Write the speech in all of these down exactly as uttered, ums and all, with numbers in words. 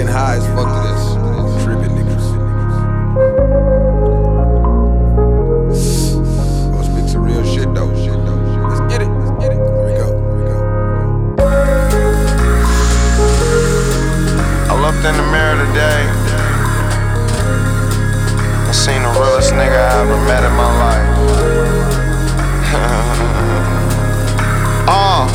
high as fuck to this. Tripping niggas. Gonna speak some real shit though. Shit though. Let's get it. Let's get it. Here we go. Here we go. I looked in the mirror today. I seen the realest nigga I ever met in my life. uh.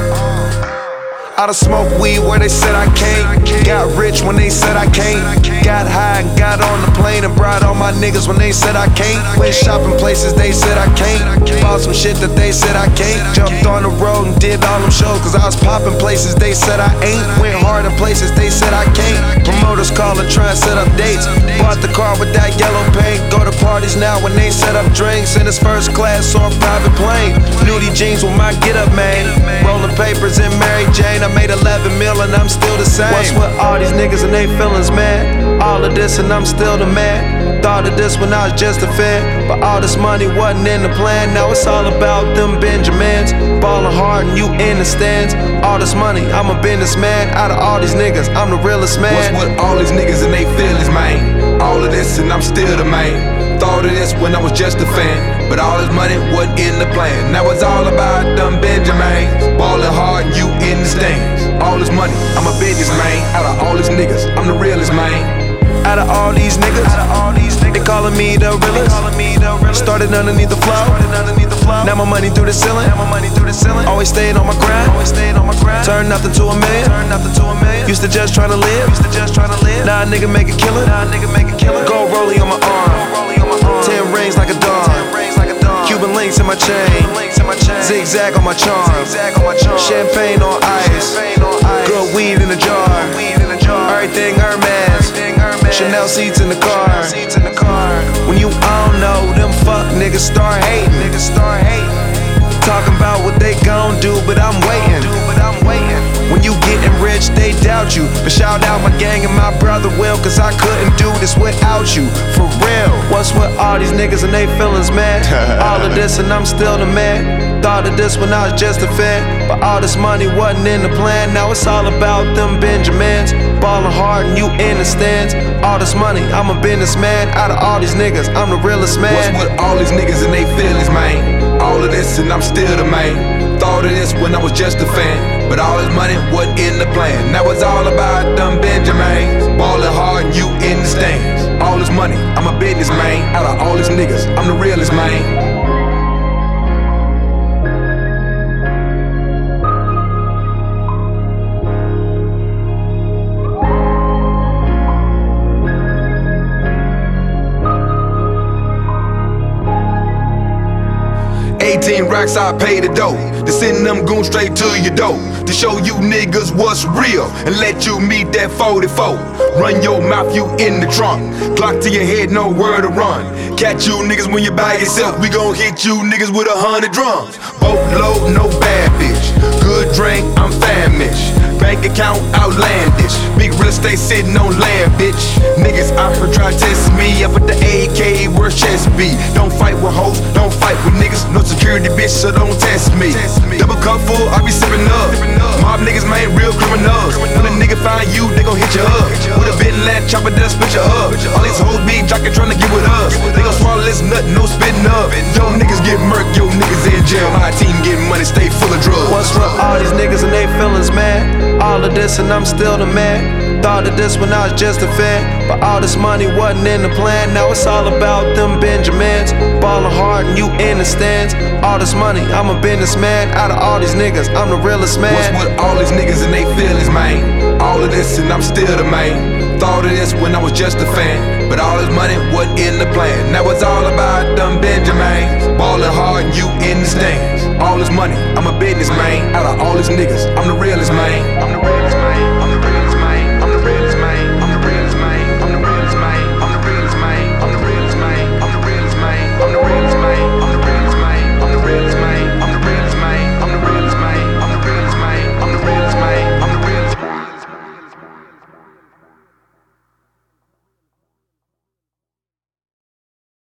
I done smoked weed where they said I can't. Got rich when they said I can't. Got high and got on the plane and brought all my niggas when they said I can't. Went shopping places they said I can't. Bought some shit that they said I can't. Jumped on the road and did all them shows cause I was popping places they said I ain't. Went hard in places they said I can't. Promoters calling trying to set up dates. Bought the car with that yellow paint. Go to parties now when they set up drinks. In his first class or a private plane. Nudie jeans with my get up man. Rolling papers in Mary Jane. I made eleven mil and I'm still the same. What's with all these niggas and they feelings, man? All of this and I'm still the man. Thought of this when I was just a fan, but all this money wasn't in the plan. Now it's all about them Benjamins. Ballin' hard and you in the stands. All this money, I'm a businessman. Out of all these niggas, I'm the realest man. What's with all these niggas and they feelings, man? All of this and I'm still the man. Thought of this when I was just a fan, but all this money wasn't in the plan. Now it's all about them Benjamins. Ballin' hard and you in the stands. All this money, I'm a businessman. Out of all these niggas, I'm the realest man. Out of all these niggas, they calling me the realest. Started underneath the floor. Now my money through the ceiling. Always staying on my grind. Turn nothing to a million. Used to just tryna live. Now a nigga make a killing. Gold rollie on my arm. Ten rings like a dog. Cuban links in my chain. Zigzag on my charm. Champagne on ice. Good weed in a jar. Everything Hermes. Chanel seats in the car. When you all know them fuck niggas start hating. Talking about what they gon' do, but I'm waiting. When you getting rich, they doubt you. But shout out my gang and my brother Will, cause I couldn't do this without you. For real. What's with all these niggas and they feelings, man? All of this and I'm still the man. Thought of this when I was just a fan, but all this money wasn't in the plan. Now it's all about them Benjamins. Ballin' hard and you in the stands. All this money, I'm a businessman. Out of all these niggas, I'm the realest man. What's with all these niggas and they feelings, man? All of this and I'm still the man. Thought of this when I was just a fan, but all this money wasn't in the plan. Now it's all about them Benjamins. Ballin' hard and you in the stands. All this money, I'm a businessman. Out of all these niggas, I'm the realest man. eighteen racks, I pay the dough to send them goons straight to your door, to show you niggas what's real and let you meet that forty-four. Run your mouth, you in the trunk. Clock to your head, nowhere to run. Catch you niggas when you're by yourself. We gon' hit you niggas with a hundred drums. Boat load, no bad bitch. Good drink, I'm famished. Bank account outlandish. Big real estate sitting on land, bitch. Niggas out here try to test me. I put the A K where chest be. Don't fight with hoes, don't fight with niggas. No security, bitch, so don't test me. Double cup full, I be sipping up. Mob niggas, man, real criminals. When a nigga find you, they gon' hit you up. With a bit land chopper, that'll split you up. All these hoes be jockin' tryna get with us. They gon' swallow this nut, no spitting up. Yo niggas get murked, yo niggas in jail. My team getting money, stay full of drugs. What's with all these niggas and they feelings, man? All of this and I'm still the man. Thought of this when I was just a fan, but all this money wasn't in the plan. Now it's all about them Benjamins. Ballin' hard and you in the stands. All this money, I'm a businessman. Out of all these niggas, I'm the realest man. What's with all these niggas and they feelings, man? All of this and I'm still the man. Thought of this when I was just a fan, but all this money wasn't in the plan. Now it's all about them Benjamins. Ballin' hard and you in the stands. All this money, I'm a businessman. Out of all these niggas,